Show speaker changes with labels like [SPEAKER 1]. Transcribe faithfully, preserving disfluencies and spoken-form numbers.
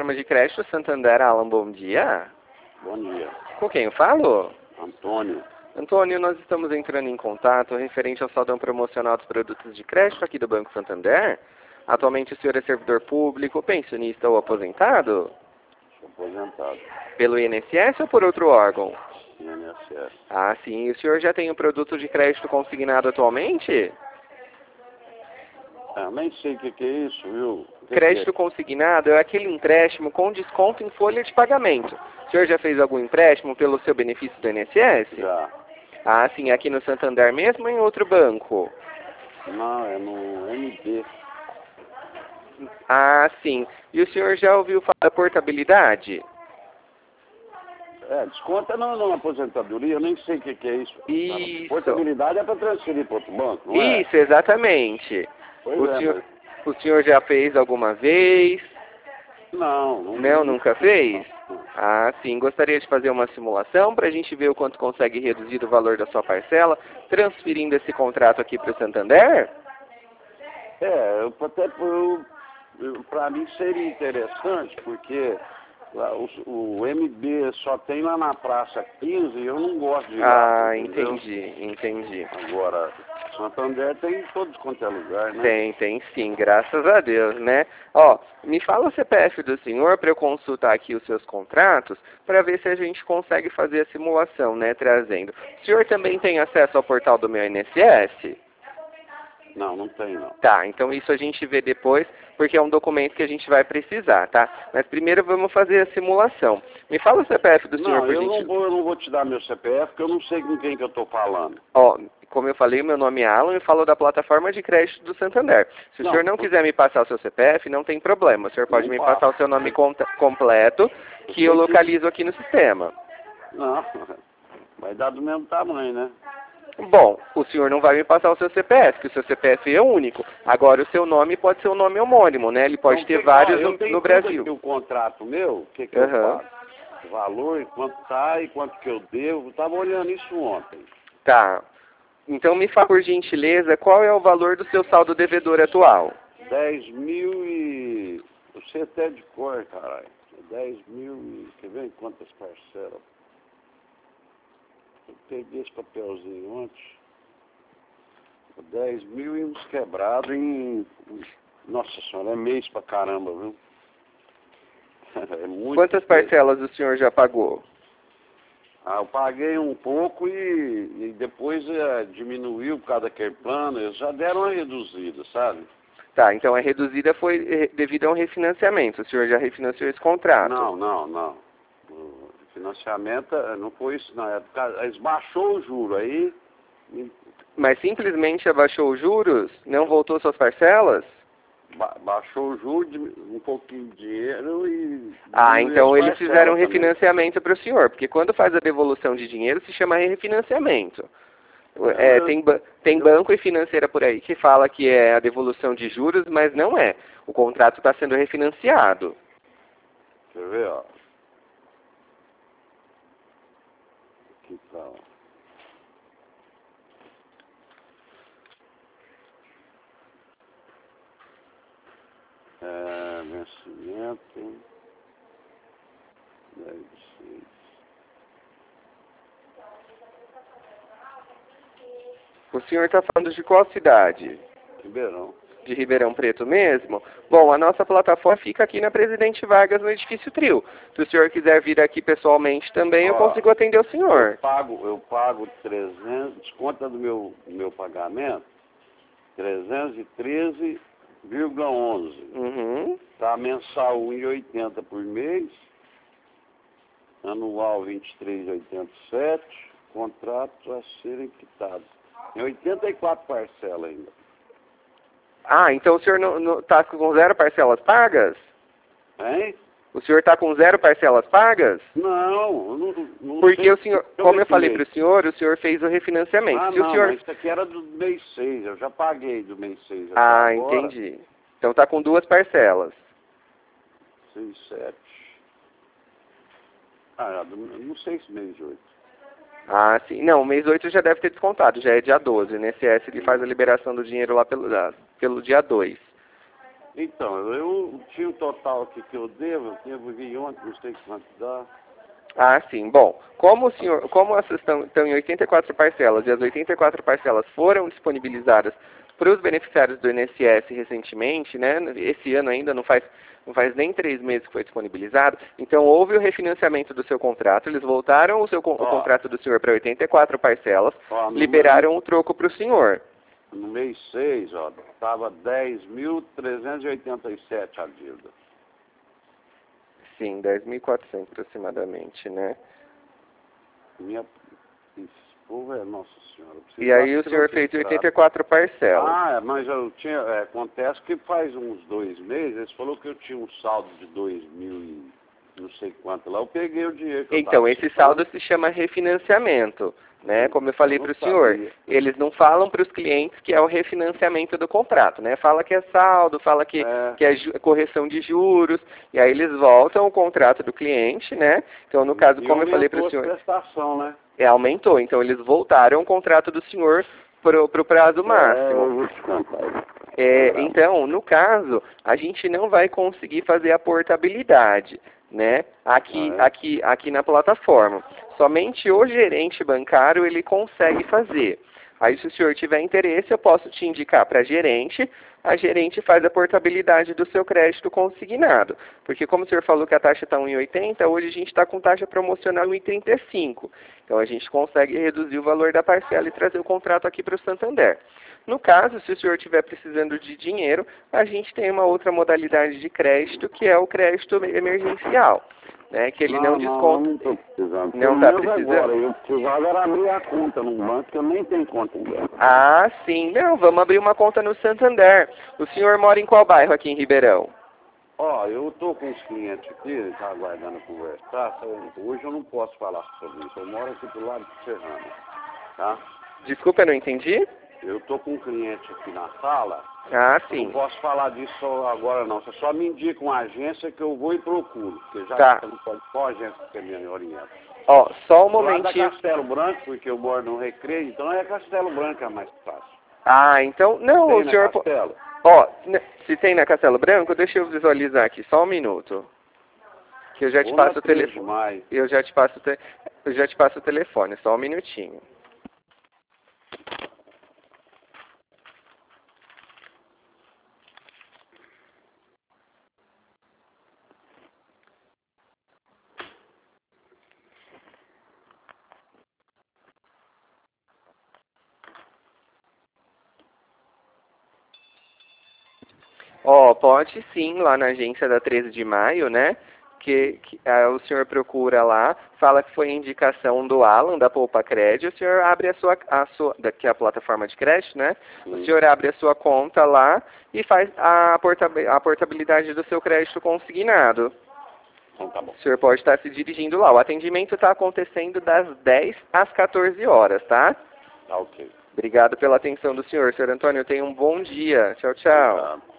[SPEAKER 1] plataforma de crédito Santander. Alan, bom dia.
[SPEAKER 2] Bom dia.
[SPEAKER 1] Com quem eu falo?
[SPEAKER 2] Antônio.
[SPEAKER 1] Antônio, nós estamos entrando em contato referente ao saldão promocional dos produtos de crédito aqui do Banco Santander. Atualmente o senhor é servidor público, pensionista ou aposentado?
[SPEAKER 2] Sou aposentado.
[SPEAKER 1] Pelo I N S S ou por outro órgão?
[SPEAKER 2] I N S S.
[SPEAKER 1] Ah, sim. E o senhor já tem um produto de crédito consignado atualmente?
[SPEAKER 2] Ah, nem sei o que, que é isso, viu? O que
[SPEAKER 1] Crédito
[SPEAKER 2] que é?
[SPEAKER 1] consignado é aquele empréstimo com desconto em folha de pagamento. O senhor já fez algum empréstimo pelo seu benefício do I N S S?
[SPEAKER 2] Já.
[SPEAKER 1] Ah, sim. Aqui no Santander mesmo ou em outro banco?
[SPEAKER 2] Não, é no M B.
[SPEAKER 1] Ah, sim. E o senhor já ouviu falar da portabilidade?
[SPEAKER 2] É, desconta não, não, aposentadoria, eu nem sei o que, que é isso.
[SPEAKER 1] Isso.
[SPEAKER 2] Portabilidade é para transferir para outro banco, não é?
[SPEAKER 1] Isso, exatamente.
[SPEAKER 2] Pois
[SPEAKER 1] O
[SPEAKER 2] é,
[SPEAKER 1] senhor,
[SPEAKER 2] mas...
[SPEAKER 1] o senhor já fez alguma vez?
[SPEAKER 2] Não, não.
[SPEAKER 1] Não, nunca fez?
[SPEAKER 2] Não.
[SPEAKER 1] Ah, sim. Gostaria de fazer uma simulação para a gente ver o quanto consegue reduzir o valor da sua parcela, transferindo esse contrato aqui para o Santander?
[SPEAKER 2] É, eu, até para mim seria interessante, porque lá, o, o M B só tem lá na Praça quinze e eu não gosto de ir lá.
[SPEAKER 1] Ah,
[SPEAKER 2] Entendeu?
[SPEAKER 1] entendi, entendi.
[SPEAKER 2] Agora, Santander tem em todos quanto é lugar, né?
[SPEAKER 1] Tem, tem sim, graças a Deus, né? Ó, me fala o C P F do senhor para eu consultar aqui os seus contratos para ver se a gente consegue fazer a simulação, né, trazendo. O senhor também tem acesso ao portal do meu I N S S?
[SPEAKER 2] Não, não tem não.
[SPEAKER 1] Tá, então isso a gente vê depois, porque é um documento que a gente vai precisar, tá? Mas primeiro vamos fazer a simulação. Me fala o C P F do senhor,
[SPEAKER 2] Não,
[SPEAKER 1] por
[SPEAKER 2] eu
[SPEAKER 1] gente...
[SPEAKER 2] não vou, eu não vou te dar meu C P F, porque eu não sei com quem que eu estou falando.
[SPEAKER 1] Ó, como eu falei, meu nome é Alan e falo da plataforma de crédito do Santander. Se o
[SPEAKER 2] Não,
[SPEAKER 1] senhor não quiser me passar o seu C P F, não tem problema. O senhor pode
[SPEAKER 2] não
[SPEAKER 1] me
[SPEAKER 2] passo.
[SPEAKER 1] passar o seu nome conta- completo, que eu
[SPEAKER 2] sei que-
[SPEAKER 1] localizo aqui no sistema.
[SPEAKER 2] Não, vai dar do mesmo tamanho, né?
[SPEAKER 1] Bom, o senhor não vai me passar o seu C P F, que o seu C P F é único. Agora, o seu nome pode ser um nome homônimo, né? Ele pode
[SPEAKER 2] Então,
[SPEAKER 1] ter
[SPEAKER 2] que-
[SPEAKER 1] vários
[SPEAKER 2] ó, eu
[SPEAKER 1] no,
[SPEAKER 2] tenho
[SPEAKER 1] no
[SPEAKER 2] tudo
[SPEAKER 1] Brasil.
[SPEAKER 2] aqui, o contrato meu, o que, que
[SPEAKER 1] Aham.
[SPEAKER 2] eu pago? O valor, quanto tá e quanto que eu devo. Estava olhando isso ontem.
[SPEAKER 1] Tá. Então me fala, por gentileza, qual é o valor do seu saldo devedor atual?
[SPEAKER 2] dez mil e... Eu sei até de cor, caralho. dez mil e... Quer ver quantas parcelas? Eu peguei esse papelzinho ontem. dez mil e uns quebrados em... Nossa senhora, é mês pra caramba, viu? É muito.
[SPEAKER 1] Quantas parcelas o senhor já pagou?
[SPEAKER 2] Ah, eu paguei um pouco e, e depois é, diminuiu por causa daquele plano. Eles já deram uma reduzida, sabe?
[SPEAKER 1] Tá, então a reduzida foi eh, devido a um refinanciamento. O senhor já refinanciou esse contrato?
[SPEAKER 2] Não, não, não. O financiamento eh, não foi isso, não. É por causa, eles baixou o juro aí. e
[SPEAKER 1] Mas simplesmente abaixou os juros? Não voltou suas parcelas?
[SPEAKER 2] ba- baixou o juro, dim- um pouquinho de dinheiro e...
[SPEAKER 1] Ah,
[SPEAKER 2] diminuiu
[SPEAKER 1] então
[SPEAKER 2] as
[SPEAKER 1] eles
[SPEAKER 2] parcelas
[SPEAKER 1] fizeram um
[SPEAKER 2] também.
[SPEAKER 1] refinanciamento para o senhor, porque quando faz a devolução de dinheiro se chama refinanciamento.
[SPEAKER 2] É,
[SPEAKER 1] É,
[SPEAKER 2] eu-
[SPEAKER 1] tem, ba- tem
[SPEAKER 2] eu-
[SPEAKER 1] banco e financeira por aí que fala que é a devolução de juros, mas não é. O contrato está sendo refinanciado.
[SPEAKER 2] Quer ver, ó? Aqui tá, ó. É, vencimento. dez de seis.
[SPEAKER 1] O senhor está falando de qual cidade?
[SPEAKER 2] Ribeirão.
[SPEAKER 1] De Ribeirão Preto mesmo? Bom, a nossa plataforma fica aqui na Presidente Vargas, no Edifício Trio. Se o senhor quiser vir aqui pessoalmente também, eu
[SPEAKER 2] Ó,
[SPEAKER 1] consigo atender o
[SPEAKER 2] Eu
[SPEAKER 1] senhor.
[SPEAKER 2] pago, eu pago trezentos, desconta do meu, do meu pagamento, trezentos e treze vírgula onze.
[SPEAKER 1] Uhum.
[SPEAKER 2] Tá mensal um e oitenta por mês, anual vinte e três e oitenta e sete, contrato a serem quitados. Em oitenta e quatro parcelas ainda.
[SPEAKER 1] Ah, então o senhor não está com zero parcelas pagas?
[SPEAKER 2] Hein?
[SPEAKER 1] O senhor está com zero parcelas pagas?
[SPEAKER 2] Não, eu não, não
[SPEAKER 1] Porque
[SPEAKER 2] sei.
[SPEAKER 1] o senhor,
[SPEAKER 2] Eu
[SPEAKER 1] como eu falei
[SPEAKER 2] refinei.
[SPEAKER 1] para o senhor, o senhor fez o refinanciamento.
[SPEAKER 2] Ah,
[SPEAKER 1] Se o
[SPEAKER 2] não,
[SPEAKER 1] senhor...
[SPEAKER 2] mas isso aqui era do mês seis, eu já paguei do mês seis.
[SPEAKER 1] Ah,
[SPEAKER 2] Agora,
[SPEAKER 1] entendi. Então está com duas parcelas.
[SPEAKER 2] seis, sete. Ah, do- não sei se mês oito.
[SPEAKER 1] Ah, sim. Não, o mês oito já deve ter descontado, já é dia doze. O I N S S ele faz a liberação do dinheiro lá pelo, ah, pelo dia dois.
[SPEAKER 2] Então, eu tinha um total aqui que eu devo, eu devo ontem, não sei quanto dá.
[SPEAKER 1] Ah, sim. Bom, como o senhor, como essas estão, estão em oitenta e quatro parcelas e as oitenta e quatro parcelas foram disponibilizadas para os beneficiários do I N S S recentemente, né? Esse ano ainda não faz, não faz nem três meses que foi disponibilizado. Então houve o refinanciamento do seu contrato, eles voltaram o, seu, o
[SPEAKER 2] Ó,
[SPEAKER 1] contrato do senhor para oitenta e quatro parcelas,
[SPEAKER 2] ó, no
[SPEAKER 1] liberaram
[SPEAKER 2] mês,
[SPEAKER 1] o troco para o senhor.
[SPEAKER 2] no mês seis, ó, estava dez mil trezentos e oitenta e sete a dívida.
[SPEAKER 1] Sim, dez mil e quatrocentos aproximadamente, né?
[SPEAKER 2] Minha... Esse povo é, nossa senhora. eu preciso
[SPEAKER 1] E aí
[SPEAKER 2] dar
[SPEAKER 1] o senhor fez
[SPEAKER 2] registrado.
[SPEAKER 1] oitenta e quatro parcelas.
[SPEAKER 2] Ah, é, mas eu tinha, é, acontece que faz uns dois meses, eles falou que eu tinha um saldo de dois mil e não sei quanto lá, eu peguei o dinheiro que eu
[SPEAKER 1] Então,
[SPEAKER 2] estava
[SPEAKER 1] esse saldo se chama refinanciamento, né? Como eu falei
[SPEAKER 2] não
[SPEAKER 1] para o senhor,
[SPEAKER 2] sabia.
[SPEAKER 1] eles não falam para os clientes que é o refinanciamento do contrato, né? Fala que é saldo, fala que,
[SPEAKER 2] É,
[SPEAKER 1] que é ju- correção de juros, e aí eles voltam o contrato do cliente, né? Então, no caso,
[SPEAKER 2] e
[SPEAKER 1] como eu falei para
[SPEAKER 2] aumentou
[SPEAKER 1] o
[SPEAKER 2] a
[SPEAKER 1] senhor,
[SPEAKER 2] prestação, né?
[SPEAKER 1] é, aumentou. Então, eles voltaram o contrato do senhor para o prazo
[SPEAKER 2] É,
[SPEAKER 1] máximo.
[SPEAKER 2] eu vou te contar.
[SPEAKER 1] É, então, no caso, a gente não vai conseguir fazer a portabilidade, né? Aqui,
[SPEAKER 2] Ah, é?
[SPEAKER 1] aqui, aqui na plataforma. Somente o gerente bancário ele consegue fazer. Aí, se o senhor tiver interesse, eu posso te indicar para a gerente. A gerente faz a portabilidade do seu crédito consignado. Porque como o senhor falou que a taxa está um vírgula oitenta, hoje a gente está com taxa promocional um vírgula trinta e cinco. Então a gente consegue reduzir o valor da parcela e trazer o contrato aqui para o Santander. No caso, se o senhor estiver precisando de dinheiro, a gente tem uma outra modalidade de crédito, que é o crédito emergencial, né? Que ele não,
[SPEAKER 2] Não, não, eu
[SPEAKER 1] desconta.
[SPEAKER 2] não estou precisando.
[SPEAKER 1] Não
[SPEAKER 2] Pelo
[SPEAKER 1] está
[SPEAKER 2] menos
[SPEAKER 1] precisando?
[SPEAKER 2] agora, eu precisava era abrir a conta num banco que eu nem tenho conta em banco.
[SPEAKER 1] Ah, sim. Não, vamos abrir uma conta no Santander. O senhor mora em qual bairro aqui em Ribeirão?
[SPEAKER 2] Ó, eu tô com os clientes aqui, tá aguardando conversar, tá? Hoje eu não posso falar sobre isso, eu moro aqui do lado de Serrano, tá?
[SPEAKER 1] Desculpa, eu não entendi?
[SPEAKER 2] Eu tô com um cliente aqui na sala,
[SPEAKER 1] Ah,
[SPEAKER 2] eu não
[SPEAKER 1] sim.
[SPEAKER 2] posso falar disso agora não, você só me indica uma agência que eu vou e procuro, porque já
[SPEAKER 1] Tá.
[SPEAKER 2] que você não pode, qual agência que você me orienta?
[SPEAKER 1] Ó, só um
[SPEAKER 2] Do lado da
[SPEAKER 1] momentinho.
[SPEAKER 2] Castelo Branco, porque eu moro no Recreio, então é Castelo Branco é mais fácil.
[SPEAKER 1] Ah, então, não,
[SPEAKER 2] Tem
[SPEAKER 1] o
[SPEAKER 2] na
[SPEAKER 1] senhor... po-
[SPEAKER 2] Castelo?
[SPEAKER 1] Ó, ne- se tem na Castelo Branco, deixa eu visualizar aqui, só um minuto. Que eu já te
[SPEAKER 2] Ou na
[SPEAKER 1] passo o
[SPEAKER 2] três de
[SPEAKER 1] telefone.
[SPEAKER 2] maio.
[SPEAKER 1] Eu já te passo o te... eu já te passo o telefone, só um minutinho. Ó, pode sim, lá na agência da treze de maio, né? Que, que ah, o senhor procura lá, fala que foi indicação do Alan, da Poupa Crédito, o senhor abre a sua, a sua, da- que é a plataforma de crédito, né? O
[SPEAKER 2] Sim.
[SPEAKER 1] senhor abre a sua conta lá e faz a, portabi- a portabilidade do seu crédito consignado.
[SPEAKER 2] Então tá bom.
[SPEAKER 1] O senhor pode estar se dirigindo lá. O atendimento está acontecendo das dez às quatorze horas, tá?
[SPEAKER 2] Tá ok.
[SPEAKER 1] Obrigado pela atenção do senhor. senhor Antônio, tenha um bom dia. Tchau, tchau.
[SPEAKER 2] Obrigado.